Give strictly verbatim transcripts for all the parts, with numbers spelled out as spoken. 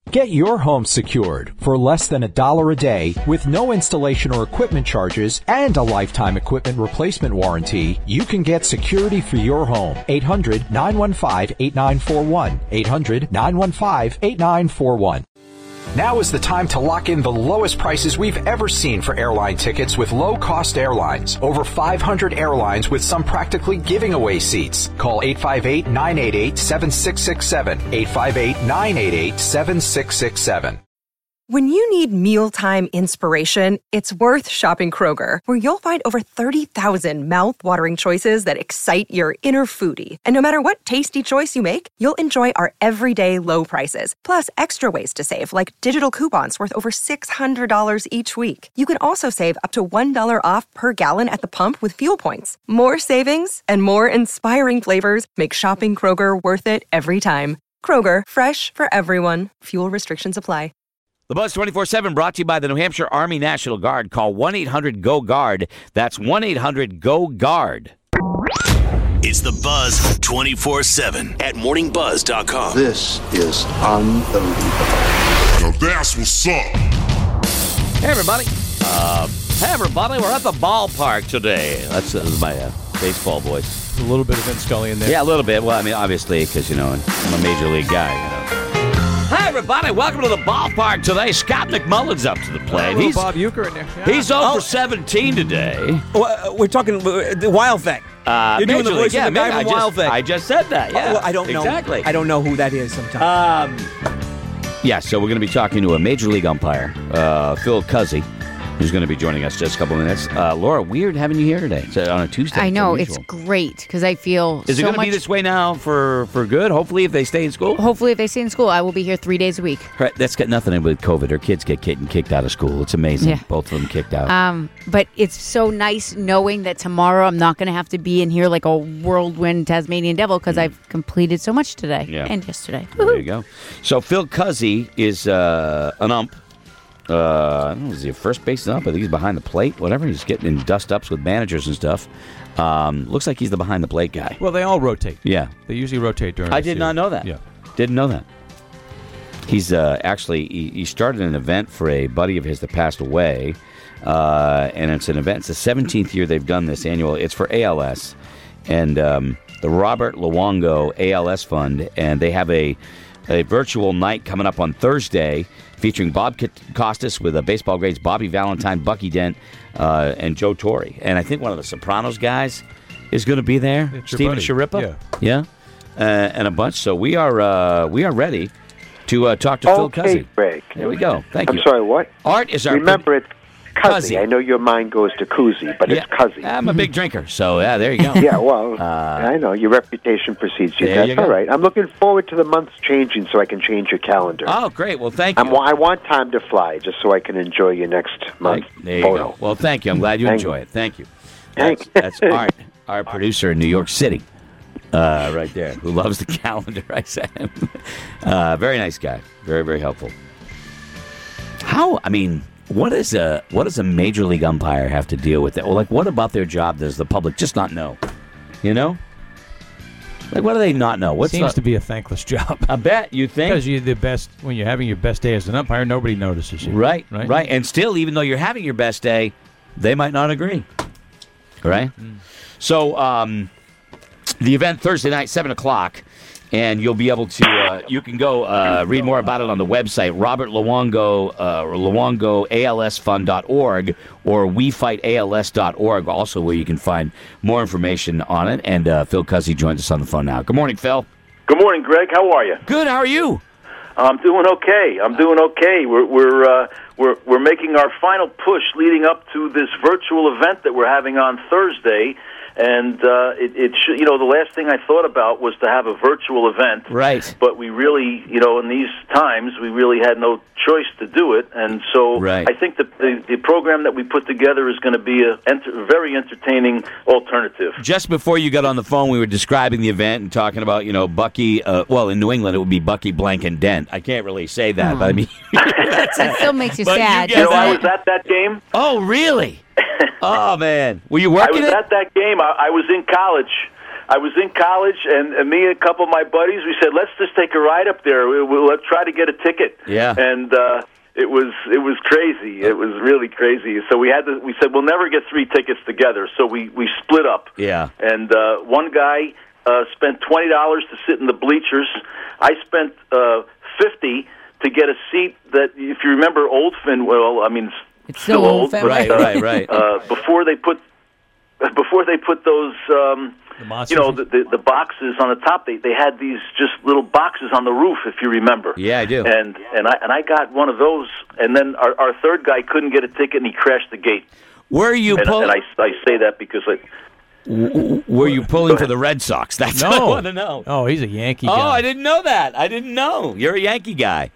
Get your home secured for less than a dollar a day with no installation or equipment charges and a lifetime equipment replacement warranty. You can get security for your home. eight hundred, nine one five, eight nine four one. eight hundred, nine one five, eight nine four one. Now is the time to lock in the lowest prices we've ever seen for airline tickets with low-cost airlines. Over five hundred airlines with some practically giving away seats. Call eight five eight, nine eight eight, seven six six seven. eight five eight, nine eight eight, seven six six seven. When you need mealtime inspiration, it's worth shopping Kroger, where you'll find over thirty thousand mouth-watering choices that excite your inner foodie. And no matter what tasty choice you make, you'll enjoy our everyday low prices, plus extra ways to save, like digital coupons worth over six hundred dollars each week. You can also save up to one dollar off per gallon at the pump with fuel points. More savings and more inspiring flavors make shopping Kroger worth it every time. Kroger, fresh for everyone. Fuel restrictions apply. The Buzz twenty-four seven brought to you by the New Hampshire Army National Guard. Call one eight hundred G O GUARD. That's one eight hundred G O GUARD. It's the Buzz twenty-four seven at morning buzz dot com. This is unbelievable. Now that's what's up. Hey, everybody. Uh, hey, everybody. We're at the ballpark today. That's uh, my uh, baseball voice. A little bit of Vin Scully in there. Yeah, a little bit. Well, I mean, obviously, because, you know, I'm a major league guy, you know. Hi, everybody. Welcome to the ballpark today. Scott McMullen's up to the plate. Oh, he's Bob Uecker in there. Yeah. He's oh for seventeen today. Well, we're talking uh, the Wild Thing. Uh, You're doing the voice yeah, of the guy I from Wild just, Thing. I just said that, yeah. Oh, well, I don't know. Exactly. I don't know who that is sometimes. Um, yeah, so we're going to be talking to a major league umpire, uh, Phil Cuzzi, who's going to be joining us just a couple of minutes. Uh, Laura, weird having you here today. It's on a Tuesday. I know. It's it's great because I feel Is so it going to much... be this way now for, for good? Hopefully, if they stay in school? Hopefully, if they stay in school, I will be here three days a week. Right, that's got nothing to do with COVID. Our kids get kicked, kicked out of school. It's amazing. Yeah. Both of them kicked out. Um, but it's so nice knowing that tomorrow I'm not going to have to be in here like a whirlwind Tasmanian devil because mm. I've completed so much today yeah. and yesterday. There Woo-hoo. You go. So Phil Cuzzi is uh, an ump. Uh, I don't know, is he a first base ump? I think he's behind the plate, whatever. He's getting in dust-ups with managers and stuff. Um, looks like he's the behind the plate guy. Well, they all rotate. Yeah. They usually rotate during I the did season. not know that. Yeah. Didn't know that. He's uh, actually, he, he started an event for a buddy of his that passed away. Uh, and it's an event. It's the seventeenth year they've done this annual. It's for A L S. And um, the Robert Luongo A L S Fund. And they have a, a virtual night coming up on Thursday featuring Bob Costas with a baseball greats Bobby Valentine, Bucky Dent, uh, and Joe Torre. And I think one of the Sopranos guys is going to be there. It's Steven Sciarippa. Yeah. Yeah. Uh, and a bunch. So we are uh, we are ready to uh, talk to okay, Phil Cuzzi. Greg. There we go. Thank I'm you. I'm sorry, what? Art is our... Remember, it's Cuzzi. Cuzzi. I know your mind goes to Koozie, but yeah. it's Cuzzi. I'm a big drinker, so yeah, there you go. Yeah, well, uh, I know. Your reputation precedes you. There That's you go. all right. I'm looking forward to the months changing so I can change your calendar. Oh, great. Well, thank you. I'm, I want time to fly just so I can enjoy your next month Thank, there you photo. go. Well, thank you. I'm glad you Thank enjoy you. it. Thank you. Thank That's, that's Art, our producer in New York City, uh, right there, who loves the calendar I sent him. Uh, very nice guy. Very, very helpful. How, I mean... What is a what does a major league umpire have to deal with that? Well, like, what about their job does the public just not know? You know, like, what do they not know? What seems the, to be a thankless job? I bet you think because you're the best when you're having your best day as an umpire. Nobody notices you, right? Right, right. And still, even though you're having your best day, they might not agree, right? Mm. So, um, the event Thursday night, seven o'clock. And you'll be able to, uh, you can go uh, read more about it on the website, Robert Luongo, uh, Luongo A L S fund dot org or we fight A L S dot org, also where you can find more information on it. And uh, Phil Cuzzi joins us on the phone now. Good morning, Phil. Good morning, Greg. How are you? Good. How are you? I'm doing okay. I'm doing okay. We're we're uh, we're we're making our final push leading up to this virtual event that we're having on Thursday. And uh, it, it should, you know, the last thing I thought about was to have a virtual event. Right. But we really, you know, in these times, we really had no choice to do it. And so right. I think that the, the program that we put together is going to be a enter, very entertaining alternative. Just before you got on the phone, we were describing the event and talking about, you know, Bucky, uh, well, in New England, it would be Bucky Blank and Dent. I can't really say that, oh. but I mean... It still makes you but sad. You, you know, I was at that game. Oh, really? Oh, man. Were you working I was it? at that game. I, I was in college. I was in college, and, and me and a couple of my buddies, we said, let's just take a ride up there. We, we'll let's try to get a ticket. Yeah. And uh, it was it was crazy. It was really crazy. So we had to. We said we'll never get three tickets together. So we, we split up. Yeah. And uh, one guy uh, spent twenty dollars to sit in the bleachers. I spent uh, fifty to get a seat that, if you remember, Old Finn. Well, I mean, it's still so old, old, but, right, uh, right, right. Uh, before they put before they put those. Um, You know, the, the the boxes on the top. They they had these just little boxes on the roof, if you remember. Yeah, I do. And and I and I got one of those. And then our, our third guy couldn't get a ticket, and he crashed the gate. Were you? And, Pull- and I I say that because I. W- were you pulling for the Red Sox? That's no. what I want to know. Oh, he's a Yankee Oh, guy. I didn't know that. I didn't know. You're a Yankee guy.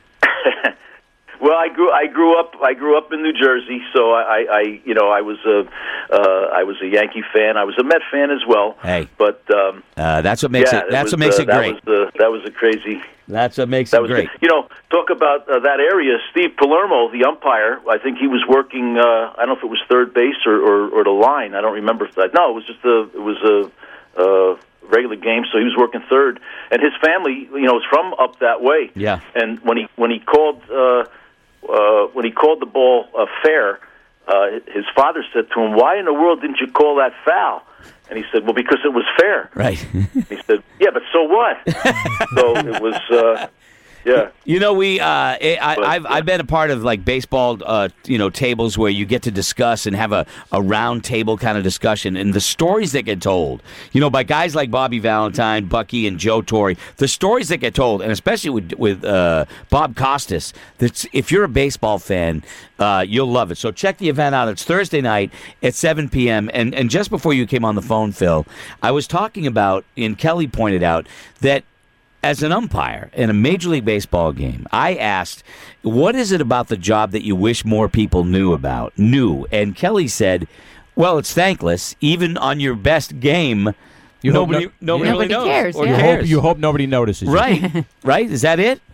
Well, I grew I grew up I grew up in New Jersey, so I, I you know I was a uh, I was a Yankee fan. I was a Met fan as well. Hey, but um, uh, that's what makes yeah, it. That's was, what makes uh, it that great. Was the, that was a crazy. That's what makes that it was great. The, you know, talk about uh, that area. Steve Palermo, the umpire. I think he was working. Uh, I don't know if it was third base or, or, or the line. I don't remember if that. No, it was just a. It was a. Uh, regular game, so he was working third, and his family, you know, is from up that way. Yeah. And when he when he called uh, uh, when he called the ball uh, fair, uh, his father said to him, "Why in the world didn't you call that foul?" And he said, "Well, because it was fair." Right. He said, "Yeah, but so what?" So it was. Uh, Yeah, you know we. Uh, I, I've I've been a part of like baseball, uh, you know, tables where you get to discuss and have a, a round table kind of discussion, and the stories that get told, you know, by guys like Bobby Valentine, Bucky, and Joe Torre, the stories that get told, and especially with with uh, Bob Costas. That's if you're a baseball fan, uh, you'll love it. So check the event out. It's Thursday night at seven p.m. And and just before you came on the phone, Phil, I was talking about, and Kelly pointed out that. As an umpire in a Major League Baseball game, I asked, what is it about the job that you wish more people knew about? Knew. And Kelly said, well, it's thankless. Even on your best game, you nobody, no, nobody, nobody really knows. cares. Or Yeah. You, cares. hope, you hope nobody notices. you. Right. Right? Is that it?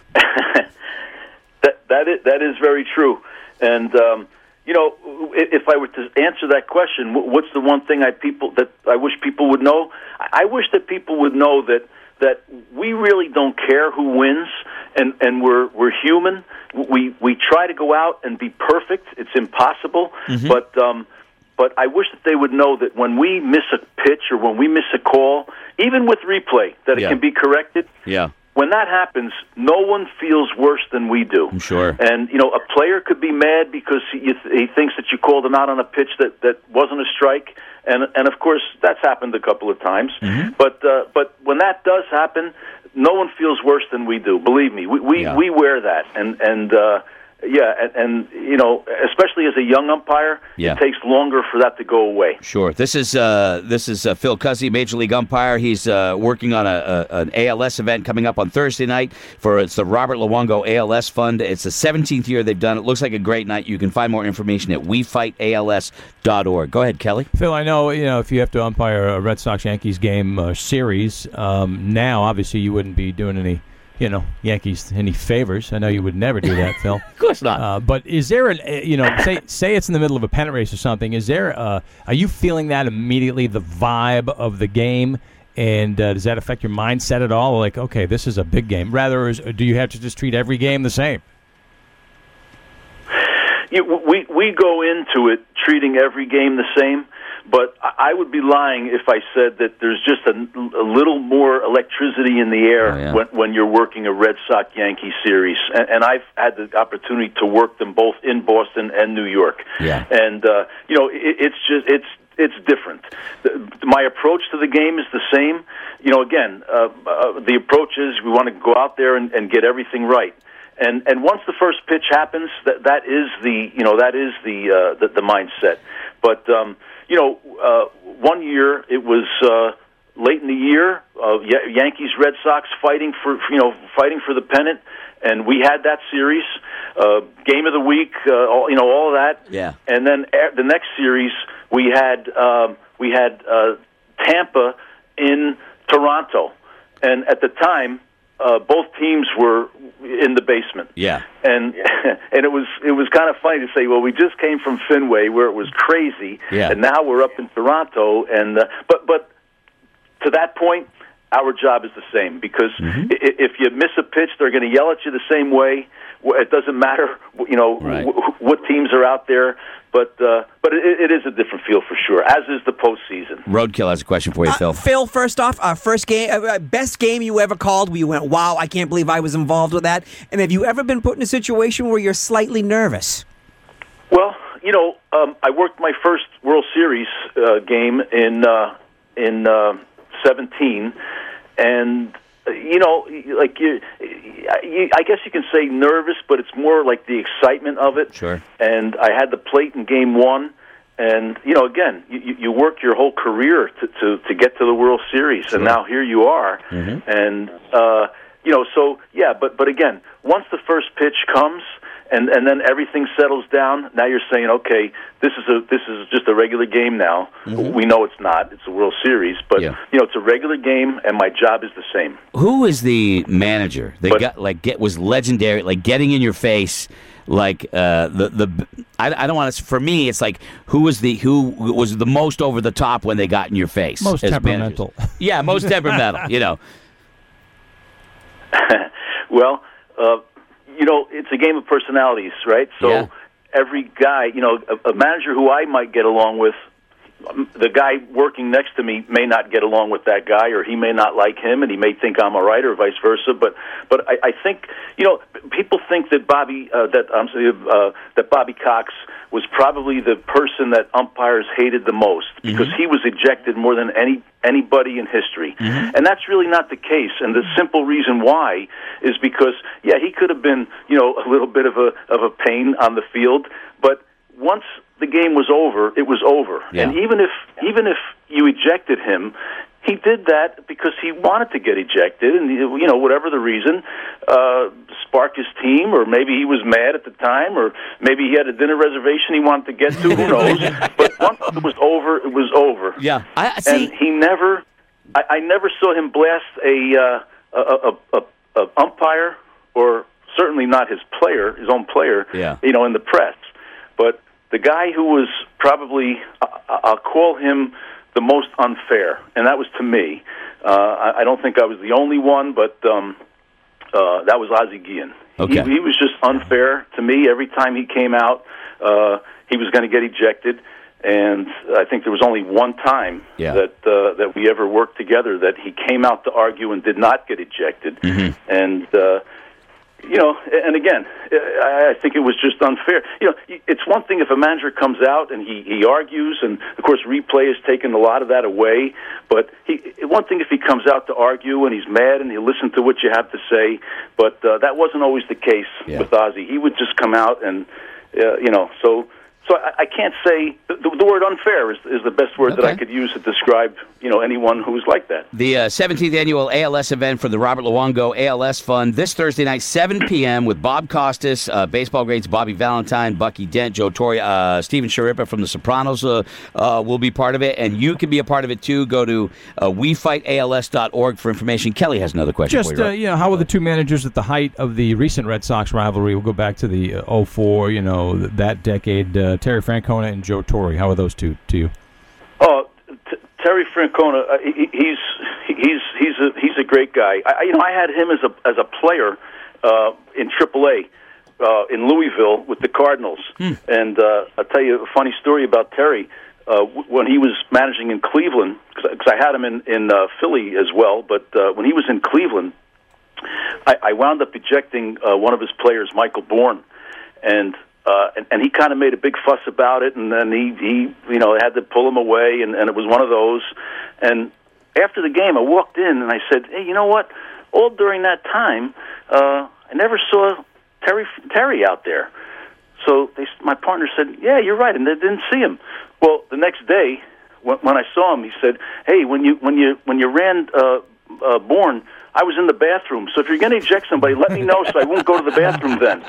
that that is, that is very true. And um, you know, if I were to answer that question, what's the one thing I people that I wish people would know? I wish that people would know that. that we really don't care who wins, and, and we're we're human. We we try to go out and be perfect. It's impossible, Mm-hmm. but um, but I wish that they would know that when we miss a pitch or when we miss a call, even with replay, that it Yeah. can be corrected. Yeah. When that happens, no one feels worse than we do. I'm sure. And, you know, a player could be mad because he, he thinks that you called him out on a pitch that, that wasn't a strike. And, and of course, that's happened a couple of times. Mm-hmm. But uh, but when that does happen, no one feels worse than we do. Believe me. We we, Yeah. we wear that. And, and uh, yeah, and, and, you know, especially as a young umpire, Yeah. it takes longer for that to go away. Sure. This is uh, this is uh, Phil Cuzzi, Major League umpire. He's uh, working on a, a an A L S event coming up on Thursday night for it's the Robert Luongo A L S Fund. It's the seventeenth year they've done it. Looks like a great night. You can find more information at we fight A L S dot org. Go ahead, Kelly. Phil, I know you know if you have to umpire a Red Sox Yankees game uh, series um, now, obviously you wouldn't be doing any. You know, Yankees any favors. I know you would never do that, Phil. Of course not. Uh, but is there an, uh, you know, say say it's in the middle of a pennant race or something. Is there, uh, are you feeling that immediately, the vibe of the game, and uh, does that affect your mindset at all? Like, okay, this is a big game. Rather, is, do you have to just treat every game the same? You, we we go into it treating every game the same. But I would be lying if I said that there's just a, a little more electricity in the air oh, yeah. when, when you're working a Red Sox-Yankee series. And, and I've had the opportunity to work them both in Boston and New York. Yeah. And, uh, you know, it, it's just, it's, it's different. The, my approach to the game is the same. You know, again, uh, uh, the approach is we want to go out there and, and get everything right. And and once the first pitch happens, that that is the you know that is the uh, the, the mindset. But um, you know, uh, one year it was uh, late in the year, uh, Yankees Red Sox fighting for you know fighting for the pennant, and we had that series, uh, game of the week, uh, all, you know all of that. Yeah. And then uh, the next series we had um, we had uh, Tampa in Toronto, and at the time. Uh, both teams were in the basement. Yeah. And and it was it was kind of funny to say, well, we just came from Fenway where it was crazy, yeah. and now we're up in Toronto. And uh, but but to that point, our job is the same because mm-hmm. i- if you miss a pitch, they're going to yell at you the same way. It doesn't matter, you know, right. w- what teams are out there, but uh, but it, it is a different feel for sure, as is the postseason. Roadkill has a question for you, uh, Phil. Phil, first off, uh, first game, uh, best game you ever called where you went, wow, I can't believe I was involved with that. And have you ever been put in a situation where you're slightly nervous? Well, you know, um, I worked my first World Series uh, game in uh, in uh, seventeen, and you know, like you, you, I guess you can say nervous, but it's more like the excitement of it. Sure. And I had the plate in game one, and you know, again, you, you work your whole career to, to to get to the World Series, sure. and now here you are, mm-hmm. and uh, you know, so yeah, but but again, once the first pitch comes. And and then everything settles down. Now you're saying, okay, this is a this is just a regular game now. Mm-hmm. We know it's not. It's a World Series, but yeah. you know it's a regular game, and my job is the same. Who is the manager that but, got like get was legendary, like getting in your face, like uh, the the I, I don't want to. For me, it's like who was the who was the most over the top when they got in your face? Most temperamental. Managers. Yeah, most temperamental. You know. well. Uh, You know, it's a game of personalities, right? So yeah. every guy, you know, a, a manager who I might get along with, the guy working next to me may not get along with that guy, or he may not like him, and he may think I'm all right, or vice versa. But, but I, I think, you know, people think that Bobby, uh, that I'm sorry, uh, that Bobby Cox was probably the person that umpires hated the most because mm-hmm. he was ejected more than any anybody in history. Mm-hmm. And that's really not the case. And the simple reason why is because, yeah, he could have been, you know, a little bit of a of a pain on the field, but once the game was over, it was over. Yeah. And even if even if you ejected him, he did that because he wanted to get ejected, and you know, whatever the reason, uh, spark his team, or maybe he was mad at the time, or maybe he had a dinner reservation he wanted to get to. Who knows? But once it was over, it was over. Yeah, I see. And he never, I, I never saw him blast a, uh, a, a, a, a umpire, or certainly not his player, his own player. Yeah. You know, in the press. But the guy who was probably, I'll call him the most unfair, and that was to me. Uh, I, I don't think I was the only one, but um, uh, that was Ozzie Guillen. Okay. He, he was just unfair to me. Every time he came out, uh, he was going to get ejected, and I think there was only one time yeah. that uh, that we ever worked together that he came out to argue and did not get ejected. Mm-hmm. And uh, you know, and again, I think it was just unfair. You know, it's one thing if a manager comes out and he, he argues, and of course replay has taken a lot of that away, but he, one thing if he comes out to argue and he's mad and he'll listen to what you have to say, but uh, that wasn't always the case yeah. with Ozzie. He would just come out and, uh, you know, so... So I, I can't say the, the word unfair is, is the best word okay. that I could use to describe, you know, anyone who's like that. The uh, seventeenth annual A L S event for the Robert Luongo A L S Fund this Thursday night, seven p.m. with Bob Costas, uh, baseball greats Bobby Valentine, Bucky Dent, Joe Torre, uh, Steven Sciarippa from The Sopranos uh, uh, will be part of it, and you can be a part of it too. Go to uh, we fight A L S dot org for information. Kelly has another question Just, for you. Uh, right? you know, how were the two managers at the height of the recent Red Sox rivalry? We'll go back to the uh, oh four, you know, that decade. Uh, Terry Francona and Joe Torre. How are those two to you? Oh, t- Terry Francona, uh, he, he's he's he's a he's a great guy. I, you know, I had him as a as a player uh, in triple A uh, in Louisville with the Cardinals. Hmm. And uh, I'll tell you a funny story about Terry. Uh, when he was managing in Cleveland, because I had him in in uh, Philly as well, but uh, when he was in Cleveland, I, I wound up ejecting uh, one of his players, Michael Bourne, and. Uh, and, and he kind of made a big fuss about it, and then he, he you know, had to pull him away, and, and it was one of those. And after the game, I walked in, and I said, hey, you know what? All during that time, uh, I never saw Terry Terry out there. So they, my partner said, yeah, you're right, and they didn't see him. Well, the next day, when, when I saw him, he said, hey, when you when you when you ran uh, uh, born, I was in the bathroom. So if you're going to eject somebody, let me know so I won't go to the bathroom then.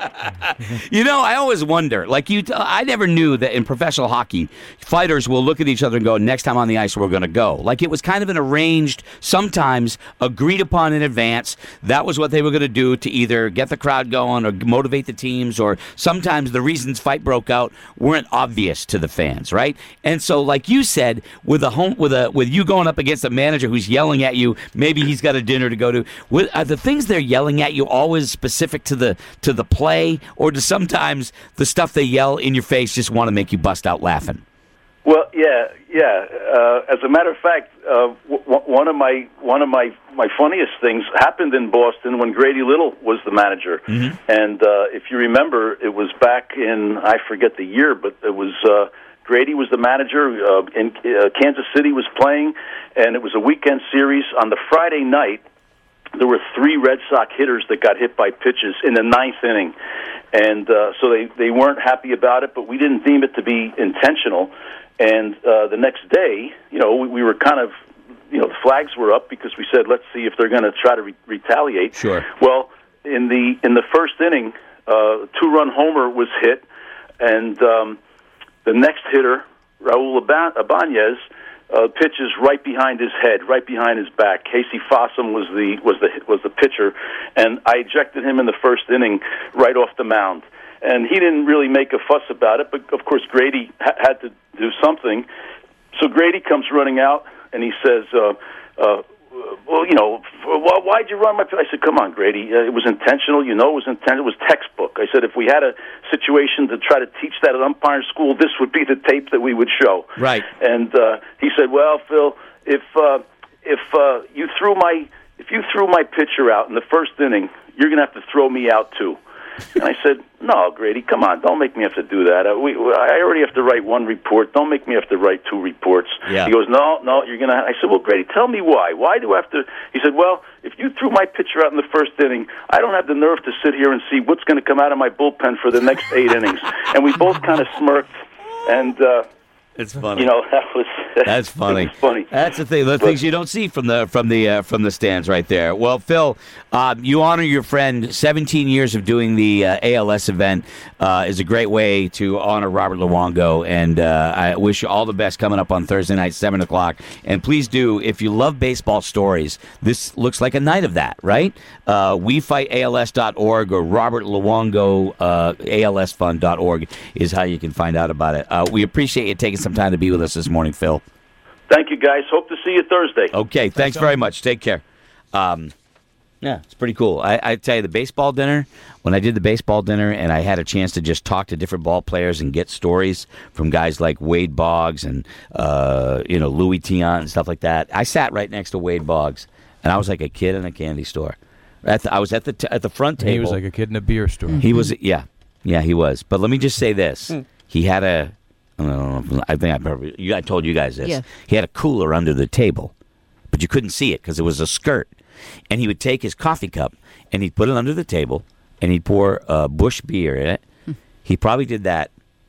You know, I always wonder, like you, I never knew that in professional hockey, fighters will look at each other and go, next time on the ice, we're going to go. Like it was kind of an arranged, sometimes agreed upon in advance. That was what they were going to do to either get the crowd going or motivate the teams, or sometimes the reasons fight broke out weren't obvious to the fans, right? And so, like you said, with a home, with a with you going up against a manager who's yelling at you, maybe he's got a dinner to go to. Are the things they're yelling at you always specific to the to the play, or does sometimes the stuff they yell in your face just want to make you bust out laughing? Well, yeah, yeah. Uh, as a matter of fact, uh, w- one of my one of my, my funniest things happened in Boston when Grady Little was the manager. Mm-hmm. And uh, if you remember, it was back in, I forget the year, but it was uh, Grady was the manager. Uh, in uh, Kansas City was playing, and it was a weekend series. On the Friday night, there were three Red Sox hitters that got hit by pitches in the ninth inning. And uh, so they, they weren't happy about it, but we didn't deem it to be intentional. And uh, the next day, you know, we, we were kind of, you know, the flags were up because we said, let's see if they're going to try to re- retaliate. Sure. Well, in the in the first inning, uh, two-run homer was hit, and um, the next hitter, Raul Ibanez, Uh, pitches right behind his head, right behind his back. Casey Fossum was the was the was the pitcher, and I ejected him in the first inning right off the mound. And he didn't really make a fuss about it, but of course Grady ha- had to do something. So Grady comes running out, and he says, uh, uh, "Well, you know, why, why'd you run my?" I said, "Come on, Grady, uh, it was intentional. You know, it was intentional. It was textbook." I said, "If we had a situation to try to teach that at umpire school, this would be the tape that we would show." Right. And uh, he said, "Well, Phil, if uh, if uh, you threw my if you threw my pitcher out in the first inning, you're going to have to throw me out too." And I said, "No, Grady, come on, don't make me have to do that. Uh, we, I already have to write one report. Don't make me have to write two reports." Yeah. He goes, "No, no, you're gonna." I said, "Well, Grady, tell me why. Why do I have to?" He said, "Well, if you threw my pitcher out in the first inning, I don't have the nerve to sit here and see what's going to come out of my bullpen for the next eight innings." And we both kind of smirked, and uh, it's funny. You know, that was that's funny. Was funny. That's the thing. The but, things you don't see from the from the uh, from the stands right there. Well, Phil, uh, you honor your friend. seventeen years of doing the uh, A L S event uh, is a great way to honor Robert Luongo, and uh, I wish you all the best coming up on Thursday night, seven o'clock. And please do, if you love baseball stories, this looks like a night of that, right? Uh, we fight A L S dot org or Robert Luongo uh, A L S fund dot org is how you can find out about it. Uh, we appreciate you taking some time to be with us this morning, Phil. Thank you, guys. Hope to see you Thursday. Okay, thanks, thanks very much. Take care. Um, yeah, it's pretty cool. I, I tell you, the baseball dinner, when I did the baseball dinner and I had a chance to just talk to different ball players and get stories from guys like Wade Boggs and, uh, you know, Louis Tiant and stuff like that, I sat right next to Wade Boggs, and I was like a kid in a candy store. At the, I was at the t- at the front table. He was like a kid in a beer store. He was, yeah. Yeah, he was. But let me just say this. Mm. He had a... I don't know. I think I probably. You, I told you guys this. Yeah. He had a cooler under the table, but you couldn't see it because it was a skirt. And he would take his coffee cup and he'd put it under the table and he'd pour uh, Busch beer in it. Hmm. He probably did that,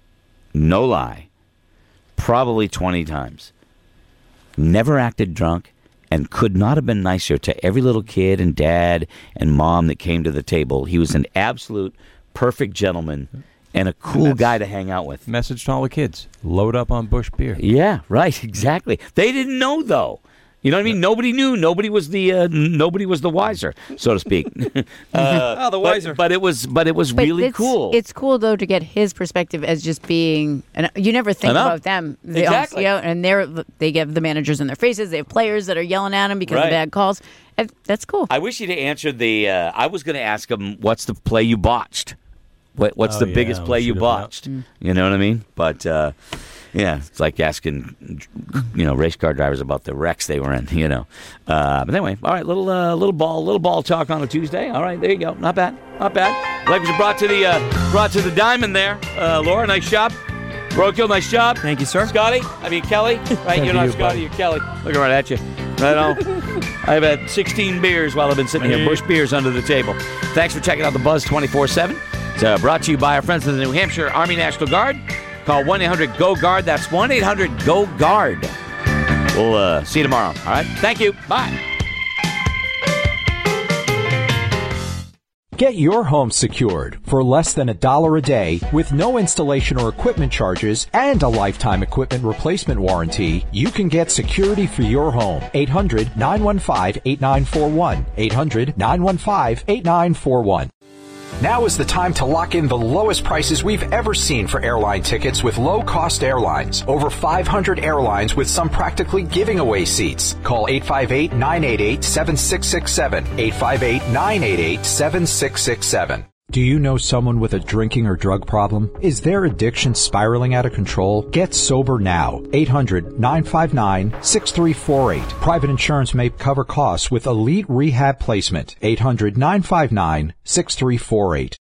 no lie, probably twenty times. Never acted drunk and could not have been nicer to every little kid and dad and mom that came to the table. He was an absolute perfect gentleman. And a cool guy to hang out with. Message to all the kids: load up on Busch beer. Yeah, right. Exactly. They didn't know though. You know what I mean? Nobody knew. Nobody was the uh, nobody was the wiser, so to speak. uh, oh, the wiser. But, but it was but it was But really it's, cool. It's cool though to get his perspective as just being. And you never think about them. They exactly. Also, you know, and they're they give the managers in their faces. They have players that are yelling at them because right. of bad calls. That's cool. I wish you'd answered the. Uh, I was going to ask him, "What's the play you botched?" What, what's oh, the yeah, biggest play you botched? Mm. You know what I mean? But, uh, yeah, it's like asking, you know, race car drivers about the wrecks they were in, you know. Uh, but anyway, all right, little uh, little ball little ball talk on a Tuesday. All right, there you go. Not bad. Not bad. Like was brought to the uh, brought to the diamond there. Uh, Laura, nice job. Roadkill, nice job. Thank you, sir. Scotty, I mean Kelly. Right, you're not you, Scotty, you're Kelly. Looking right at you. Right on. I've had sixteen beers while I've been sitting here. Busch beers under the table. Thanks for checking out the Buzz twenty-four seven. It's uh, brought to you by our friends in the New Hampshire Army National Guard. Call one eight hundred G O GUARD. That's one eight hundred G O GUARD. We'll uh, see you tomorrow. All right? Thank you. Bye. Get your home secured for less than a dollar a day with no installation or equipment charges and a lifetime equipment replacement warranty. You can get security for your home. eight hundred nine one five eight nine four one. eight hundred nine one five eight nine four one. Now is the time to lock in the lowest prices we've ever seen for airline tickets with low-cost airlines. Over five hundred airlines with some practically giving away seats. Call eight five eight nine eight eight seven six six seven. eight five eight nine eight eight seven six six seven. Do you know someone with a drinking or drug problem? Is their addiction spiraling out of control? Get sober now. eight hundred nine five nine six three four eight. Private insurance may cover costs with Elite Rehab Placement. eight hundred nine five nine six three four eight.